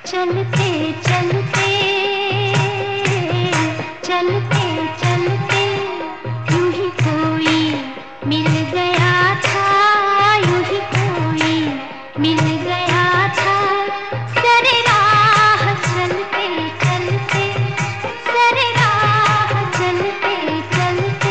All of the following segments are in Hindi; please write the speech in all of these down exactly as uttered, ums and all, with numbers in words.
चलते चलते चलते चलते यूं ही कोई मिल गया था, यूं ही कोई मिल गया था। सरे राह चलते चलते, सरे राह चलते चलते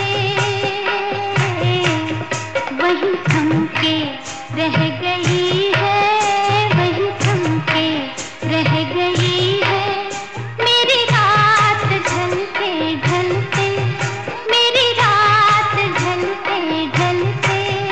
वही थम के रह गई है, वही थम के रह गई है मेरी रात ढलते ढलते, मेरी रात ढलते ढलते।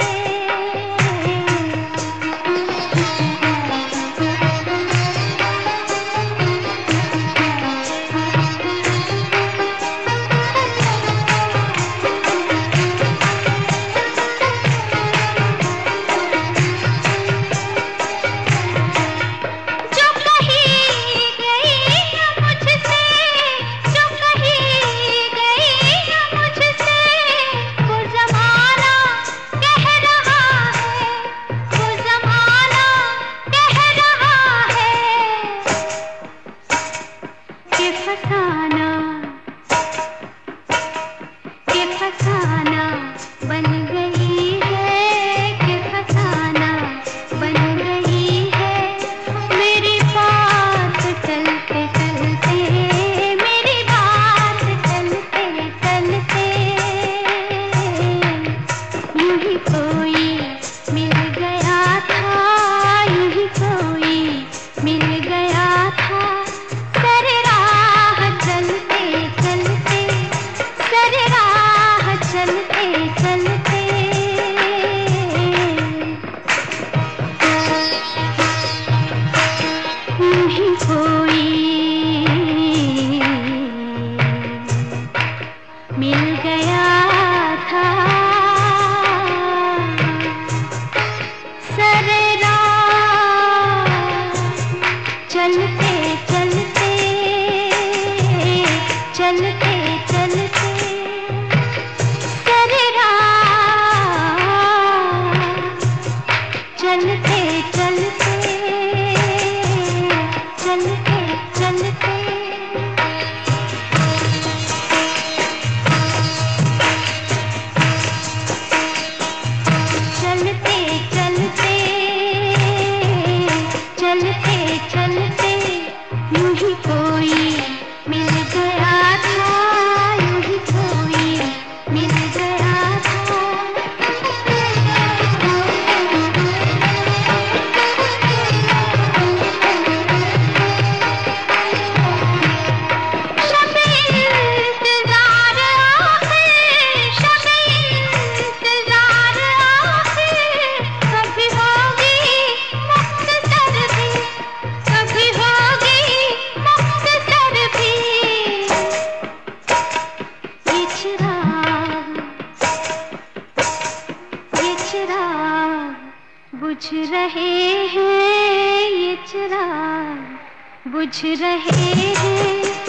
फसाना के फसाना बन गई है, के फसाना बन गई है मेरी बात चलते चलते, मेरी बात चलते चलते यूं ही कोई मिल गया था, यूं ही कोई मिल गया था। सरे राह चलते चलते, सरे राह चलते चलते यूं ही कोई मिल गया था। सरे राह चलते चलते चलते चलते सरे राह चलते चलते चलते चलते चलते चलते चलते चलते यूं ही कोई मिल गया था, यूं ही कोई मिल गया था। शब-ए इंतज़ार आखिर, शब-ए इंतज़ार आखिर कभी होगी मुख्तसर भी, कभी होगी मुख्तसर भी। ये चिराग, ये चिराग बुझ रहे हैं, ये चिराग बुझ रहे हैं